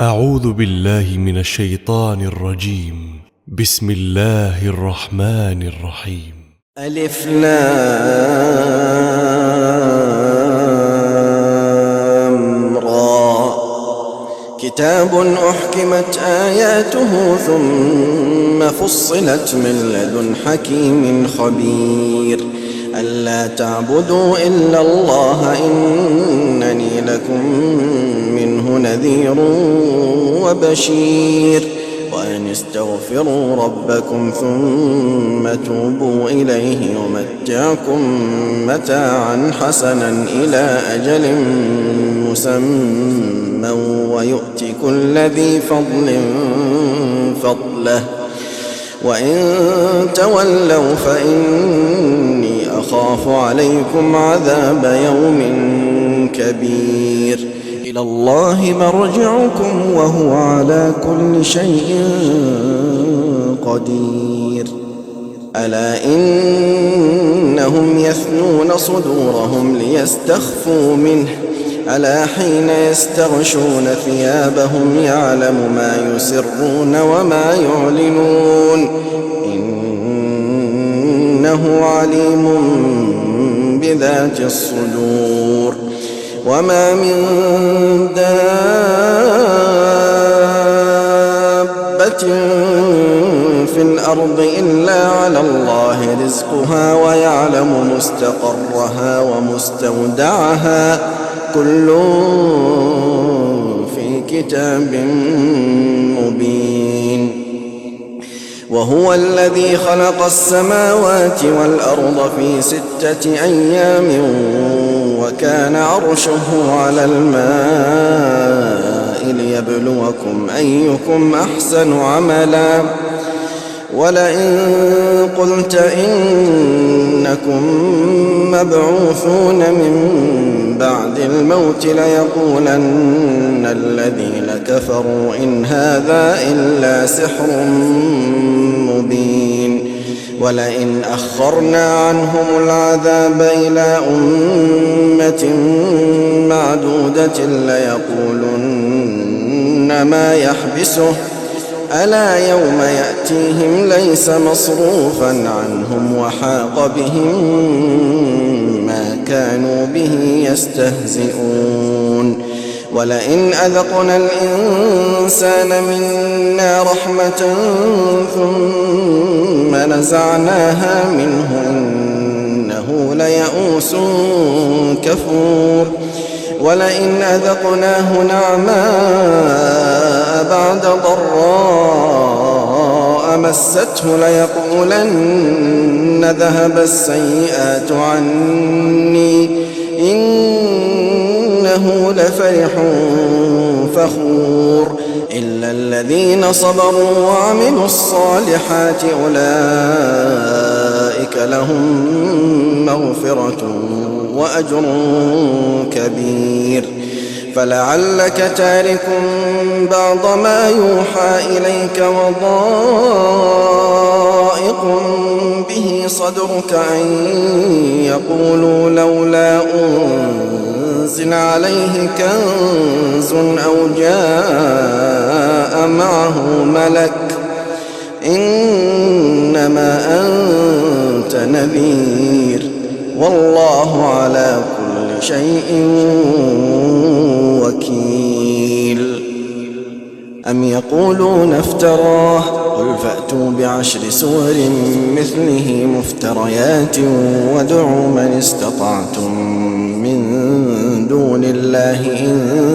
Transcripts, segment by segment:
أعوذ بالله من الشيطان الرجيم. بسم الله الرحمن الرحيم. ألف لام را. كتاب أحكمت آياته ثم فصلت من لدن حكيم خبير. ألا تعبدوا إلا الله إنني لكم منه نذير وبشير. وأن استغفروا ربكم ثم توبوا إليه يمتعكم متاعا حسنا إلى أجل مسمى ويؤت كل ذي فضل فضله. وإن تولوا فإني أخاف عليكم عذاب يوم كبير. إلى الله مرجعكم وهو على كل شيء قدير. ألا إنهم يثنون صدورهم ليستخفوا منه. ألا حين يستغشون ثيابهم يعلم ما يسرون وما يعلنون إنه عليم بذات الصدور. وما من دابة في الأرض إلا على الله رزقها ويعلم مستقرها ومستودعها كل في كتاب مبين. وهو الذي خلق السماوات والأرض في 6 أيام وكان عرشه على الماء ليبلوكم أيكم أحسن عملا. ولئن قلت إنكم مبعوثون من بعد الموت ليقولن الذين كفروا إن هذا إلا سحر مبين. ولئن أخرنا عنهم العذاب إلى أمة معدودة ليقولن ما يحبسه ألا يوم يأتيهم ليس مصروفا عنهم وحاق بهم ما كانوا به يستهزئون. ولئن أذقنا الإنسان منا رحمة ثم نزعناها منه إنه ليئوس كفور. ولئن أذقناه نعماء بعد ضراء مسته ليقولن ذهب السيئات عني إنه لفرح فخور. إلا الذين صبروا وعملوا الصالحات أولئك لهم مغفرة وأجر كبير. فلعلك تارك بعض ما يوحى إليك وضائق به صدرك أن يقولوا لولا أنزل عليه كنز أو جاء معه ملك إنما أنت نذير والله على كل شيء وكيل. أم يقولون افتراه قل فأتوا ب10 سور مثله مفتريات وادعوا من استطعتم من دون الله إن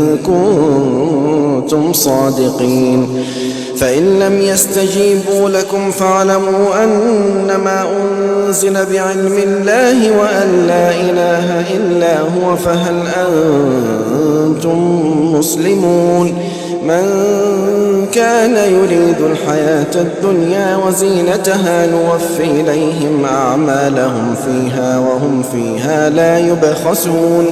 كنتم صادقين. فإن لم يستجيبوا لكم فاعلموا أنما أنزل بعلم الله وأن لا إله إلا هو فهل أنتم مسلمون. من كان يريد الحياة الدنيا وزينتها نوفي إليهم أعمالهم فيها وهم فيها لا يبخسون.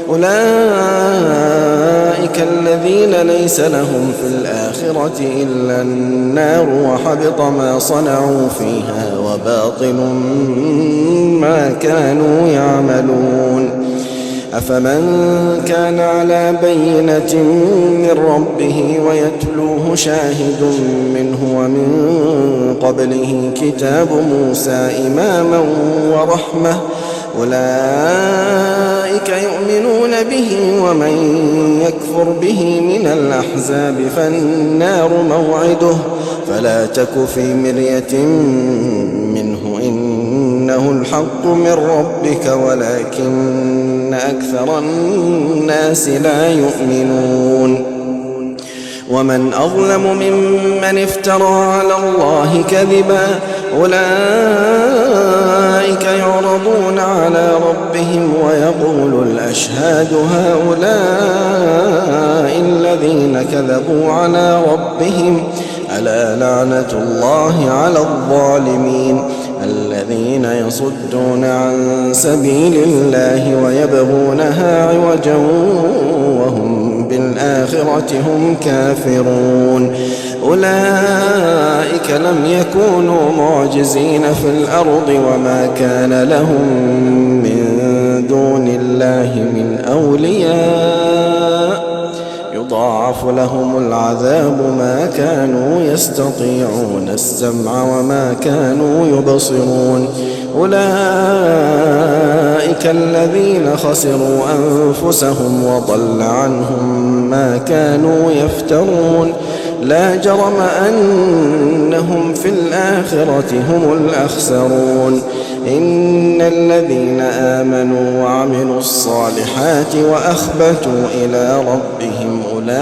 أولئك الذين ليس لهم في الآخرة إلا النار وحبط ما صنعوا فيها وباطل ما كانوا يعملون. أفمن كان على بينة من ربه ويتلوه شاهد منه ومن قبله كتاب موسى إماما ورحمة أولئك يؤمنون به ومن يكفر به من الأحزاب فالنار موعده فلا تك في مرية منه إنه الحق من ربك ولكن أكثر الناس لا يؤمنون ومن أظلم ممن افترى على الله كذبا أولئك يعرضون على ربهم ويقول الأشهاد هؤلاء الذين كذبوا على ربهم ألا لعنة الله على الظالمين الذين يصدون عن سبيل الله ويبغونها عوجا وهم بالآخرة هم كافرون أولئك لم يكونوا معجزين في الأرض وما كان لهم من دون الله من أولياء يضاعف لهم العذاب ما كانوا يستطيعون السمع وما كانوا يبصرون أولئك الذين خسروا أنفسهم وضل عنهم ما كانوا يفترون لا جرم أنهم في الآخرة هم الأخسرون إن الذين آمنوا وعملوا الصالحات وأخبتوا إلى ربهم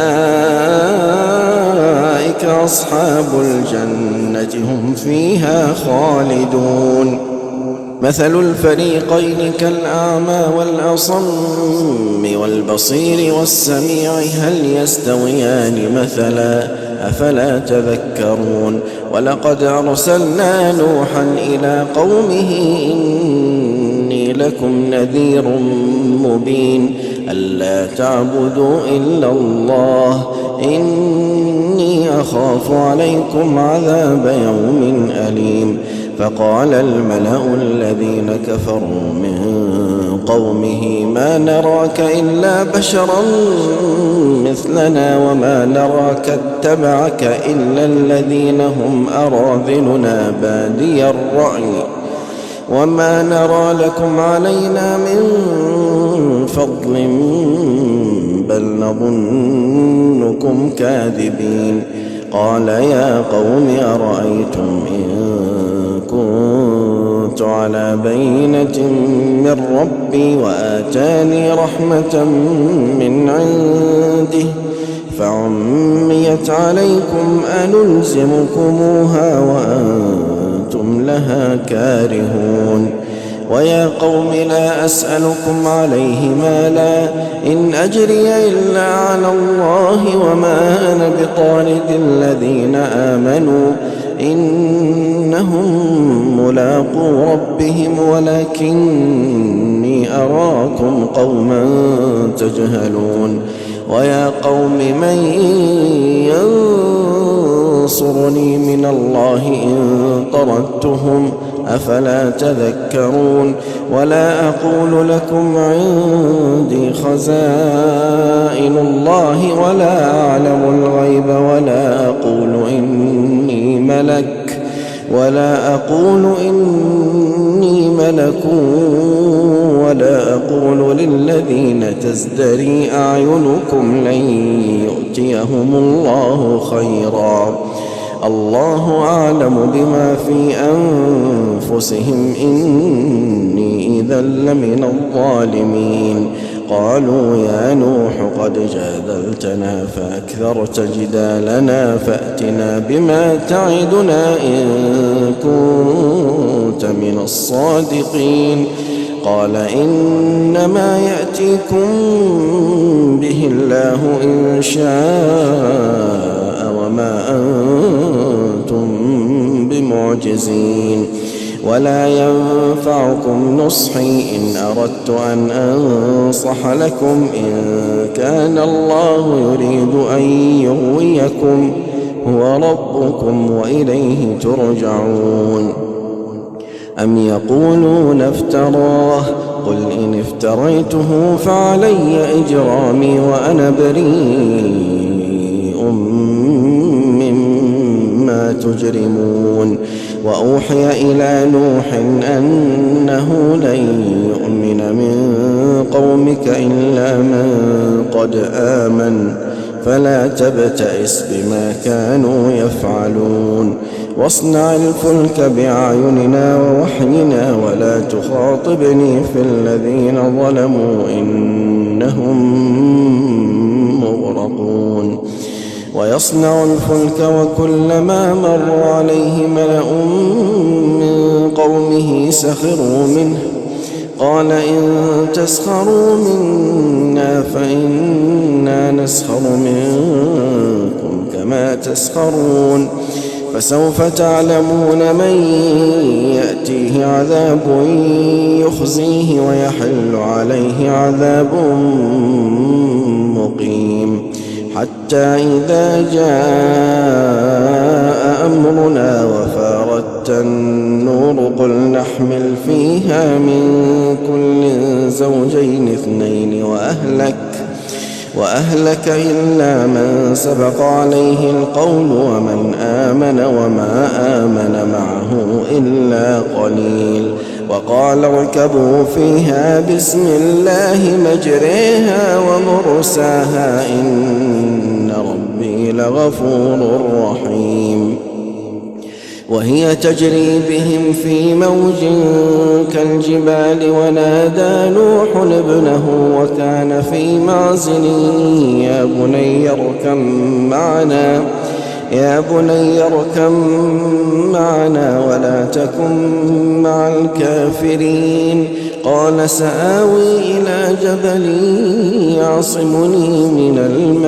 أولئك أصحاب الجنة هم فيها خالدون مثل الفريقين كالأعمى والأصم والبصير والسميع هل يستويان مثلا أفلا تذكرون ولقد أرسلنا نوحا إلى قومه إني لكم نذير مبين ألا تعبدوا إلا الله إني أخاف عليكم عذاب يوم أليم فقال الملأ الذين كفروا من قومه ما نراك إلا بشرا مثلنا وما نراك اتبعك إلا الذين هم أراذلنا بادي الرأي وما نرى لكم علينا من فضل بل نظنكم كاذبين قال يا قوم أرأيتم إن كنت على بينة من ربي وآتاني رحمة من عنده فعميت عليكم أنلزمكموها وأنتم لها كارهون ويا قوم لا أسألكم عليه مالا إن أجري إلا على الله وما أنا بطارد الذين آمنوا إنهم ملاقو ربهم ولكني أراكم قوما تجهلون ويا قوم من ينصرني من الله إن طردتهم أفلا تذكرون ولا أقول لكم عندي خزائن الله ولا أعلم الغيب ولا أقول إني ملك ولا أقول للذين تزدري أعينكم لن يؤتيهم الله خيرا الله أعلم بما في أنفسهم إني إذا لمن الظالمين قالوا يا نوح قد جادلتنا فأكثرت جدالنا فأتنا بما تعدنا إن كنت من الصادقين قال إنما يأتيكم به الله إن شاء وما أنتم بمعجزين ولا ينفعكم نصحي إن أردت أن أنصح لكم إن كان الله يريد أن يغويكم هو ربكم وإليه ترجعون أم يقولون افتراه قل إن افتريته فعلي إجرامي وأنا بريء مما تجرمون وأوحي إلى نوح أنه لن يؤمن من قومك إلا من قد آمن فلا تبتئس بما كانوا يفعلون واصنع الفلك بأعيننا ووحينا ولا تخاطبني في الذين ظلموا إنهم مغرقون ويصنع الفلك وكلما مر عليه ملأ من قومه سخروا منه قال إن تسخروا منا فإنا نسخر منكم كما تسخرون فسوف تعلمون من يأتيه عذاب يخزيه ويحل عليه عذاب مقيم حتى إذا جاء أمرنا وفارت النور قل نحمل فيها من كل زوجين اثنين وأهلك إلا من سبق عليه القول ومن آمن وما آمن معه إلا قليل وقال اركبوا فيها بسم الله مجريها ومرساها إن ربي لغفور رحيم وهي تجري بهم في موج كالجبال ونادى نوح ابنه وكان في معزل يا بني اركب معنا ولا تكن مع الكافرين قال سآوي إلى جبل يعصمني من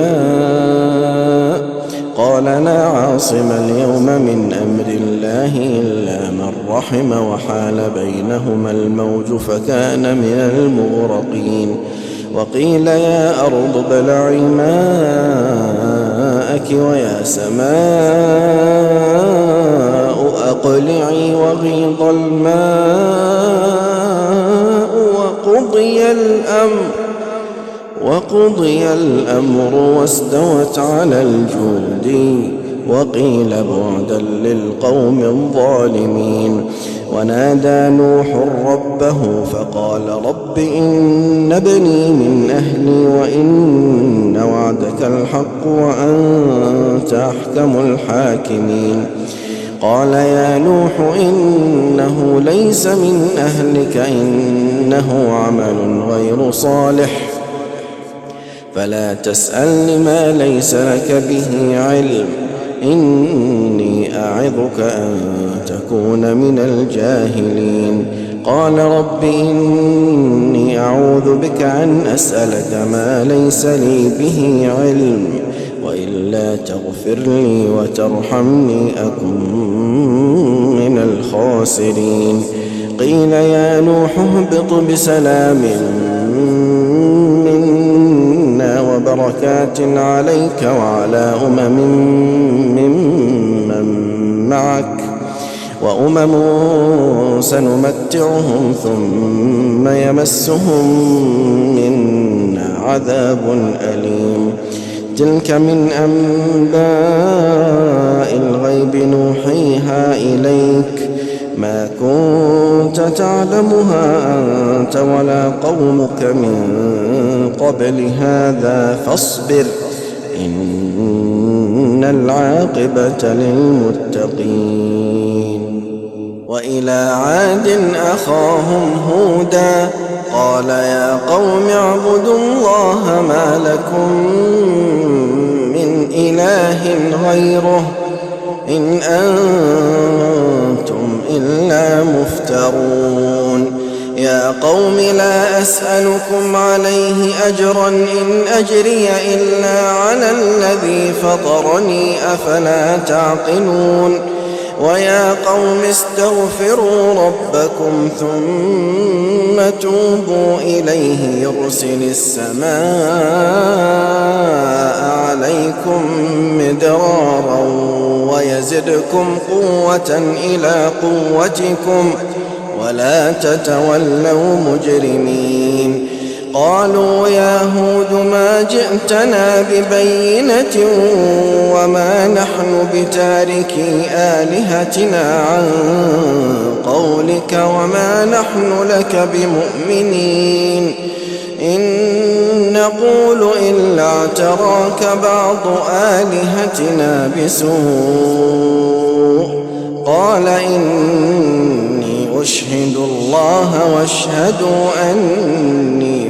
الماء قال لا عاصم اليوم من أمر الله إلا من رحم وحال بينهما الموج فكان من المغرقين وقيل يا أرض ابلعي ماءك ويا سماء أقلعي وغيض الماء وقضي الأمر واستوت على الجود وقيل بعدا للقوم الظالمين ونادى نوح ربه فقال رب إن ابني من أهلي وإن وعدك الحق وأنت أحكم الحاكمين قال يا نوح إنه ليس من أهلك إنه عمل غير صالح فلا تسأل ما ليس لك به علم إني أعظك أن تكون من الجاهلين قال رب إني أعوذ بك أن أسألك ما ليس لي به علم وإلا تغفر لي وترحمني أكن من الخاسرين قيل يا نوح اهبط بسلام منا وبركات عليك وعلى ممن معك وأمم سنمتعهم ثم يمسهم منا عذاب أليم تلك من أنباء الغيب نوحيها إليك ما كنت تعلمها أنت ولا قومك من قبل هذا فاصبر إن العاقبة للمتقين وإلى عاد أخاهم هودا قال يا قوم اعبدوا الله ما لكم من إله غيره إن أنتم إلا مفترون يا قوم لا أسألكم عليه أجرا إن أجري إلا على الذي فطرني أفلا تعقلون ويا قوم استغفروا ربكم ثم توبوا إليه يرسل السماء عليكم مدرارا ويزدكم قوة إلى قوتكم ولا تتولوا مجرمين. قالوا يا هود ما جئتنا ببينة وما نحن بتاركي آلهتنا عن قولك وما نحن لك بمؤمنين إن نقول إلا اعتراك بعض آلهتنا بسوء. قال إني أشهد الله واشهدوا أني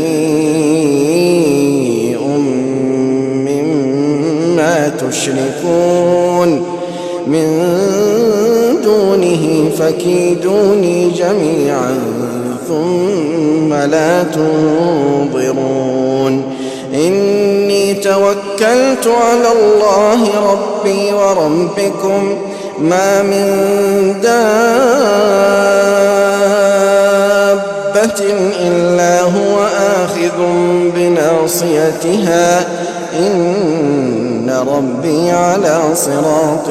بريء مما تشركون من دونه فكيدوني جميعا ثم لا تنظرون. إني توكلت على الله ربي وربكم ما من دابة إلا هو آخذ بناصيتها إن ربي على صراط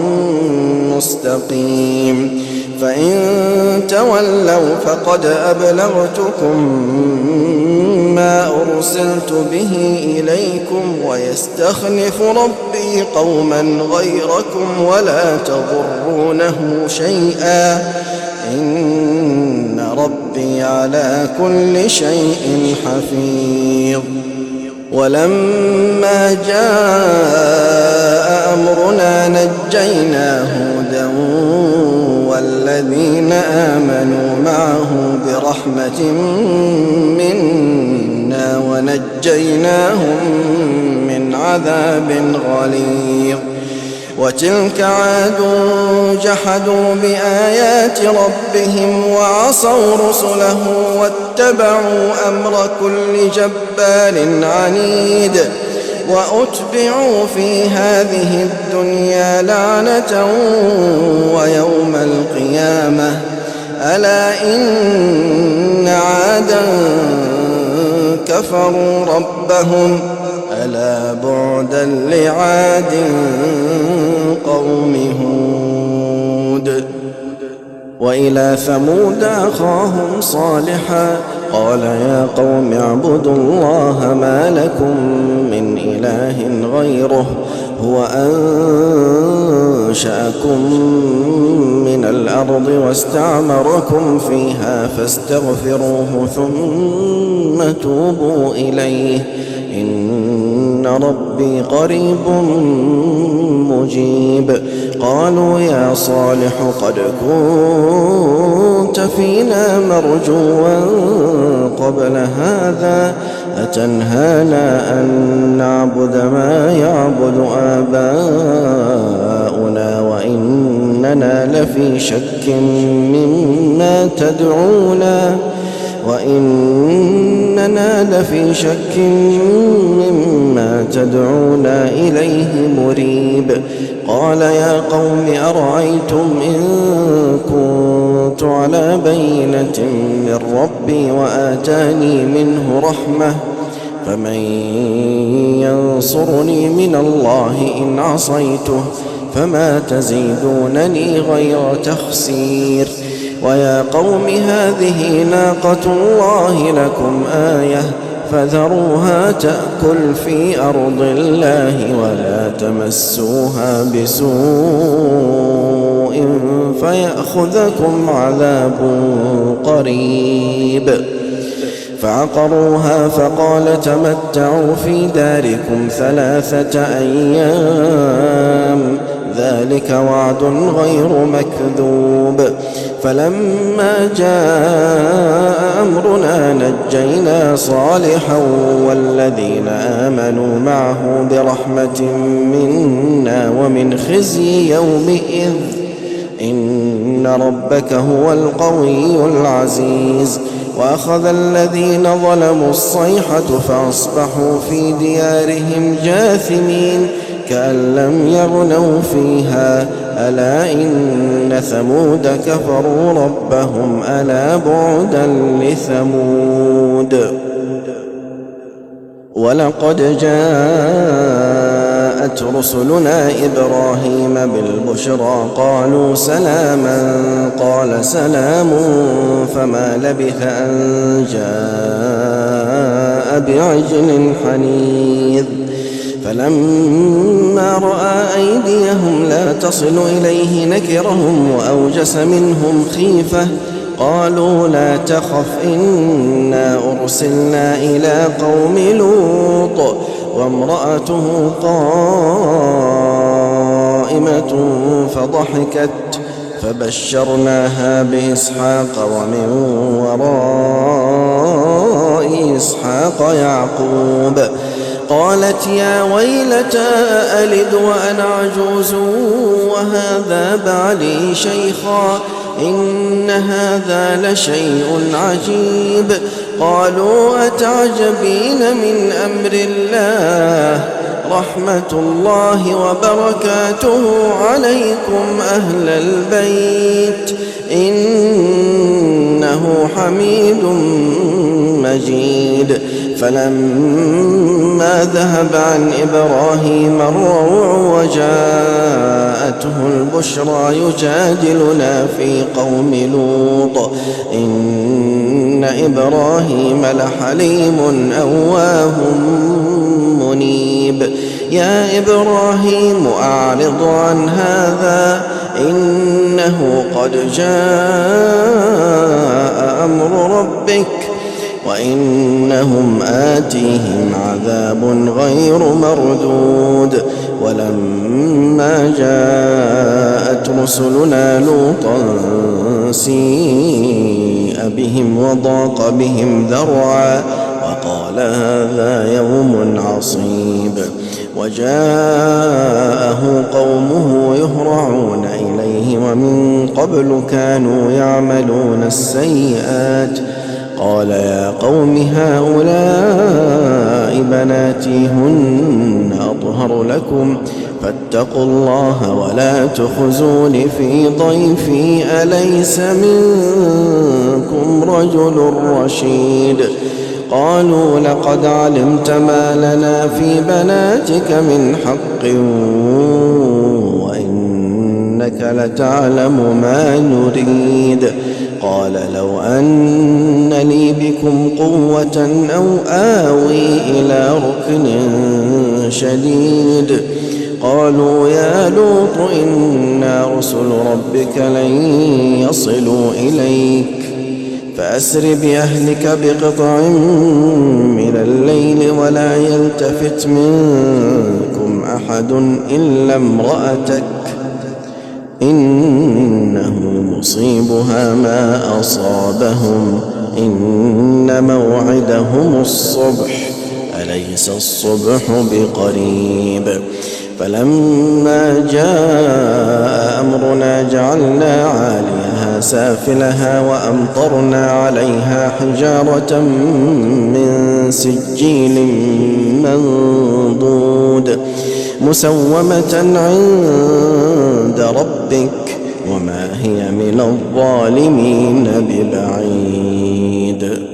مستقيم. فإن تولوا فقد أبلغتكم ما أرسلت به إليكم ويستخلف ربي قوما غيركم ولا تضرونه شيئا إن ربي على كل شيء حفيظ. ولما جاء أمرنا نجينا هودا والذين آمنوا معه برحمة منا ونجيناهم من عذاب غليظ. وتلك عاد جحدوا بآيات ربهم وعصوا رسله واتبعوا أمر كل جبار عنيد. وأتبعوا في هذه الدنيا لعنة ويوم القيامة ألا إن عادا كفروا ربهم ألا بعدا لعاد قوم هود. وإلى ثمود أخاهم صالحا قال يا قوم اعبدوا الله ما لكم من إله غيره هو أنشأكم من الأرض واستعمركم فيها فاستغفروه ثم توبوا إليه إن ربي قريب مجيب. قالوا يا صالح قد كنت فينا مرجوا قبل هذا أتنهانا أن نعبد ما يعبد آباؤنا وإننا لفي شك مما تدعونا إليه مريب. قال يا قوم أرأيتم إن كنت على بينة من ربي وآتاني منه رحمة فمن ينصرني من الله إن عصيته فما تزيدونني غير تخسير. ويا قوم هذه ناقة الله لكم آية فذروها تأكل في أرض الله ولا تمسوها بسوء فيأخذكم عذاب قريب. فعقروها فقال تمتعوا في داركم 3 أيام ذلك وعد غير مكذوب. فلما جاء أمرنا نجينا صالحا والذين آمنوا معه برحمة منا ومن خزي يومئذ إن ربك هو القوي العزيز. وأخذ الذين ظلموا الصيحة فأصبحوا في ديارهم جاثمين كأن لم يغنوا فيها ألا إن ثمود كفروا ربهم ألا بعدا لثمود. ولقد جاءت جاءت رسلنا إبراهيم بالبشرى قالوا سلاما قال سلام فما لبث أن جاء بعجل حنيذ فلما رأى أيديهم لا تصل إليه نكرهم وأوجس منهم خيفة قالوا لا تخف إنا أرسلنا إلى قوم لوط وامرأته قائمة فضحكت فبشرناها بإسحاق ومن وراء إسحاق يعقوب قالت يا ويلتى ألد وأنا عجوز وهذا بعلي شيخا إن هذا لشيء عجيب قالوا أتعجبين من أمر الله رحمة الله وبركاته عليكم أهل البيت إنه حميد مجيد فلما ذهب عن إبراهيم الروع وجاءته البشرى يجادلنا في قوم لوط إن إبراهيم لحليم أواه منيب يا إبراهيم أعرض عن هذا إنه قد جاء أمر ربك وإنهم آتيهم عذاب غير مردود ولما جاءت رسلنا لوطا سيء بهم وضاق بهم ذرعا وقال هذا يوم عصيب وجاءه قومه يهرعون إليه ومن قبل كانوا يعملون السيئات قال يا قوم هؤلاء بناتي هن أطهر لكم فاتقوا الله ولا تخزون في ضيفي أليس منكم رجل رشيد قالوا لقد علمت ما لنا في بناتك من حق وإنك لتعلم ما نريد قال لو أن لي بكم قوة أو آوي إلى ركن شديد قالوا يا لوط إنا رسل ربك لن يصلوا إليك فأسر بأهلك بقطع من الليل ولا يلتفت منكم أحد إلا امرأتك إنه مصيبها ما أصابهم إن موعدهم الصبح أليس الصبح بقريب فلما جاء أمرنا جعلنا عاليها سافلها وأمطرنا عليها حجارة من سجيل منضود مسومة عند ربك وما هي من الظالمين ببعيد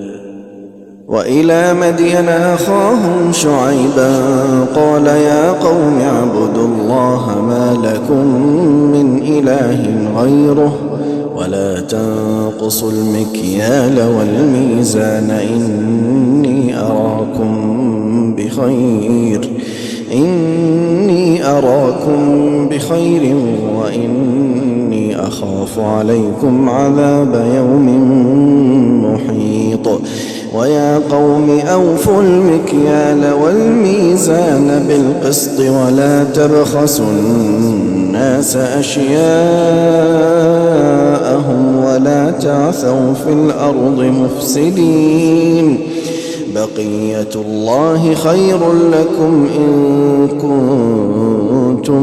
وإلى مدين أخاهم شعيبا قال يا قوم اعبدوا الله ما لكم من إله غيره ولا تنقصوا المكيال والميزان إني أراكم بخير وإني أخاف عليكم عذاب يوم محيط ويا قوم أوفوا المكيال والميزان بالقسط ولا تبخسوا الناس أشياءهم ولا تعثوا في الأرض مفسدين بقية الله خير لكم إن كنتم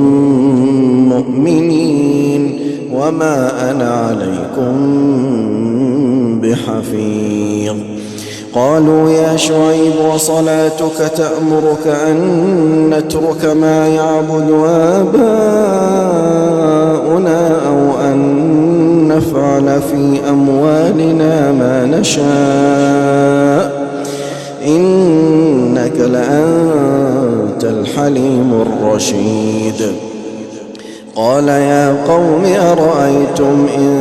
مؤمنين وما أنا عليكم بحفيظ قالوا يا شعيب وصلاتك تأمرك أن نترك ما يعبد آباؤنا أو أن نفعل في أموالنا ما نشاء إنك لأنت وأنت الحليم الرشيد. قال يا قوم أرأيتم إن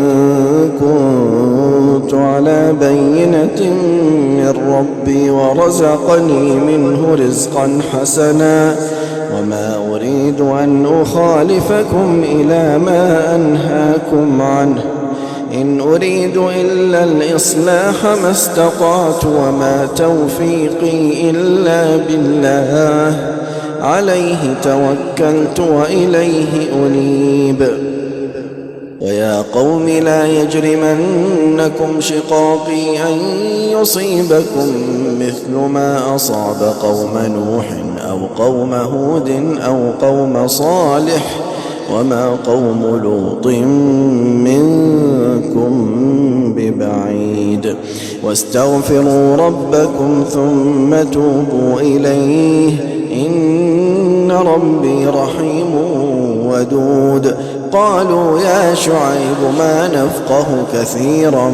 كنت على بينة من ربي ورزقني منه رزقا حسنا وما أريد أن أخالفكم إلى ما أنهاكم عنه إن أريد إلا الإصلاح ما استطعت وما توفيقي إلا بالله عليه توكلت وإليه أنيب. ويا قوم لا يجرمنكم شقاقي أن يصيبكم مثل ما أصاب قوم نوح أو قوم هود أو قوم صالح وما قوم لوط منكم ببعيد. واستغفروا ربكم ثم توبوا إليه إن ربي رحيم ودود. قالوا يا شعيب ما نفقه كثيرا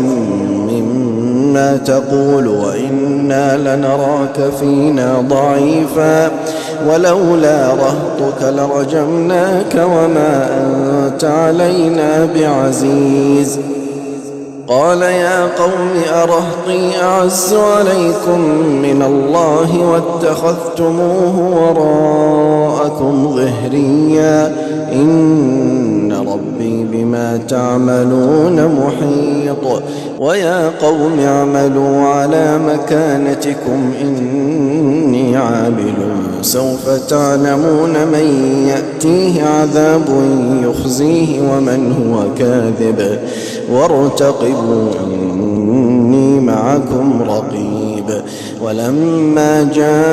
مما تقول وإنا لنراك فينا ضعيفا ولولا رهطك لرجمناك وما أنت علينا بعزيز. قال يا قوم أرهطي أعز عليكم من الله واتخذتموه وراءكم ظهريا إن ربي بما تعملون محيط. ويا قوم اعملوا على مكانتكم إني عامل سوف تعلمون من يأتيه عذاب يخزيه ومن هو كاذب وارتقبوا إني معكم رقيب. ولما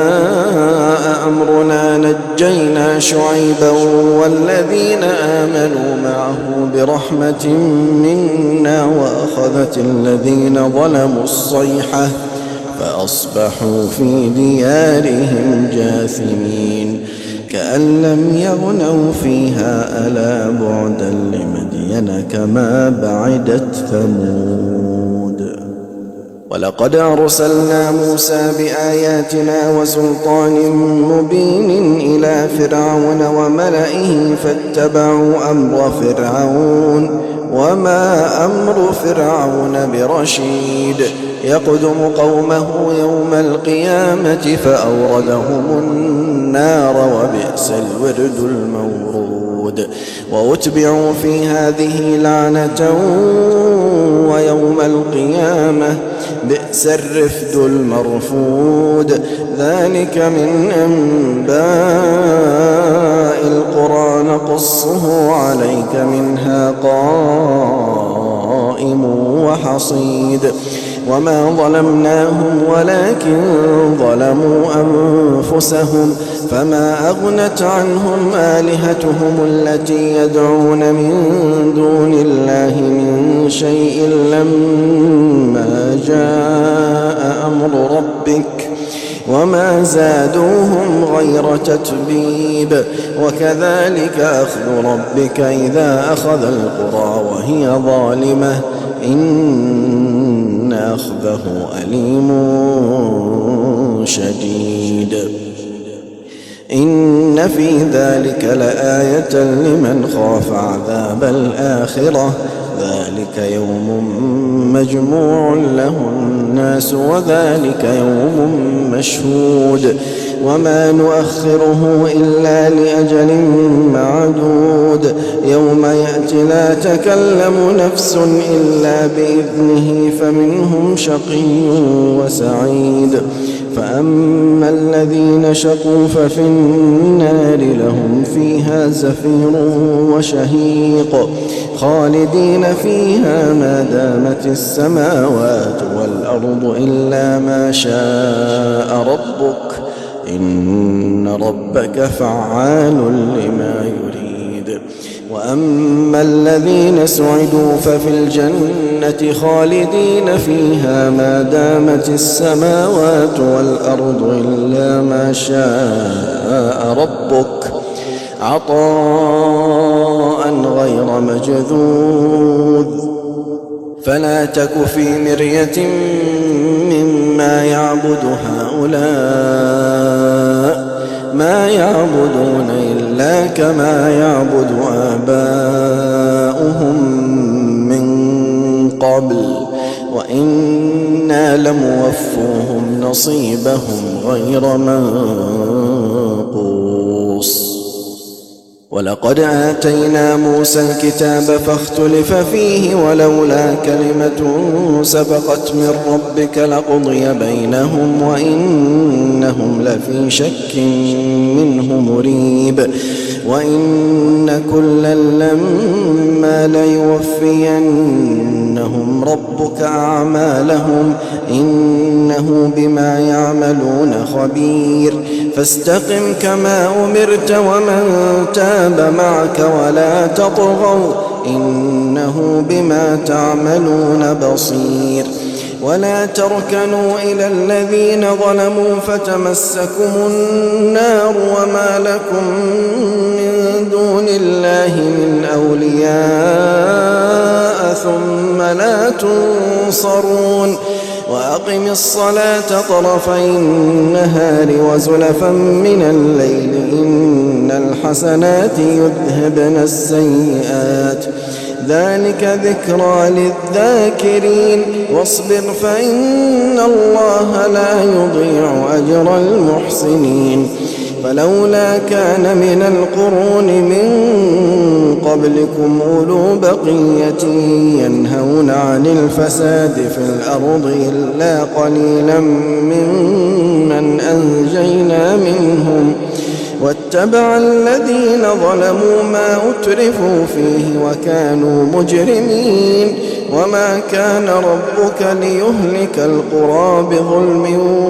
جاء أمرنا نجينا شعيبا والذين آمنوا معه برحمة منا وأخذت الذين ظلموا الصيحة فأصبحوا في ديارهم جاثمين كأن لم يغنوا فيها ألا بعدا لمدين كما بعدت ثمود. ولقد أرسلنا موسى بآياتنا وسلطان مبين إلى فرعون وملئه فاتبعوا أمر فرعون وما أمر فرعون برشيد. يقدم قومه يوم القيامة فأوردهم النار وبئس الورد المورود. وأتبعوا في هذه لعنة ويوم القيامة بئس الرفد المرفود. ذلك من أنباء القرى نقصه عليك منها قائم وحصيد. وما ظلمناهم ولكن ظلموا أنفسهم فما أغنت عنهم آلهتهم التي يدعون من دون الله من شيء لما جاء أمر ربك وما زادوهم غير تتبيب. وكذلك أخذ ربك إذا أخذ القرى وهي ظالمة إن أخذه أليم شديد. إن في ذلك لآية لمن خاف عذاب الآخرة ذلك يوم مجموع له الناس وذلك يوم مشهود. وما نؤخره إلا لأجل معدود. يوم يأتي لا تكلم نفس إلا بإذنه فمنهم شقي وسعيد. فأما الذين شقوا ففي النار لهم فيها زفير وشهيق خالدين فيها ما دامت السماوات والأرض إلا ما شاء ربك إن ربك فعال لما يريد. وأما الذين سعدوا ففي الجنة خالدين فيها ما دامت السماوات والأرض إلا ما شاء ربك عطاء غير مجذوذ. فلا تك في مرية مما يعبد هؤلاء ما يعبدون إلا كما يعبد آباؤهم من قبل وإنا لموفوهم نصيبهم غير منقوص. ولقد آتينا موسى الكتاب فاختلف فيه ولولا كلمة سبقت من ربك لقضي بينهم وإنهم لفي شك منه مريب. وإن كلا لما ليوفينهم ربك أعمالهم إنه بما يعملون خبير. فاستقم كما أمرت ومن تاب معك ولا تطغوا إنه بما تعملون بصير. ولا تركنوا إلى الذين ظلموا فتمسكم النار وما لكم من دون الله من أولياء ثم لا تنصرون. وأقم الصلاة طرفي النهار وزلفا من الليل إن الحسنات يذهبن السيئات ذلك ذكرى للذاكرين. واصبر فإن الله لا يضيع أجر المحسنين. فلولا كان من القرون من قبلكم أولو بقية ينهون عن الفساد في الأرض إلا قليلا ممن أنجينا منهم واتبع الذين ظلموا ما أترفوا فيه وكانوا مجرمين. وما كان ربك ليهلك القرى بظلم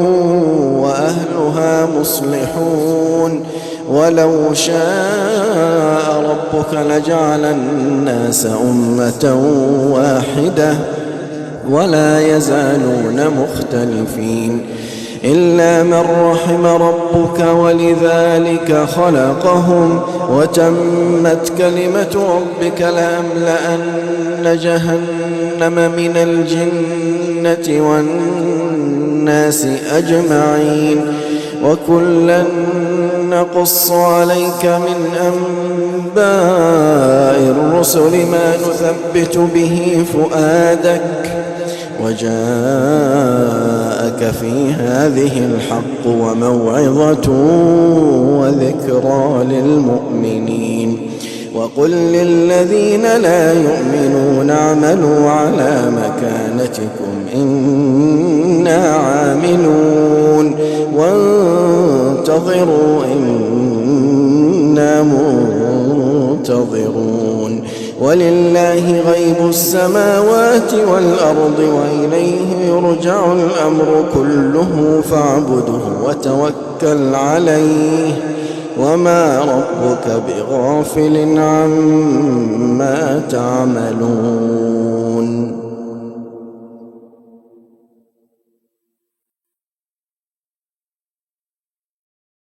وأهلها مصلحون. ولو شاء ربك لجعل الناس أمة واحدة ولا يزالون مختلفين إلا من رحم ربك ولذلك خلقهم وتمت كلمة ربك لأملأن جهنم من الجنة والناس أجمعين. وكلا نقص عليك من أنباء الرسل ما نثبت به فؤادك وجاءك في هذه الحق وموعظة وذكرى للمؤمنين. وقل للذين لا يؤمنون اعملوا على مكانتكم إنا عاملون وانتظروا إنا منتظرون. ولله غيب السماوات والأرض وإليه يرجع الأمر كله فاعبده وتوكل عليه وما ربك بغافل عما تعملون.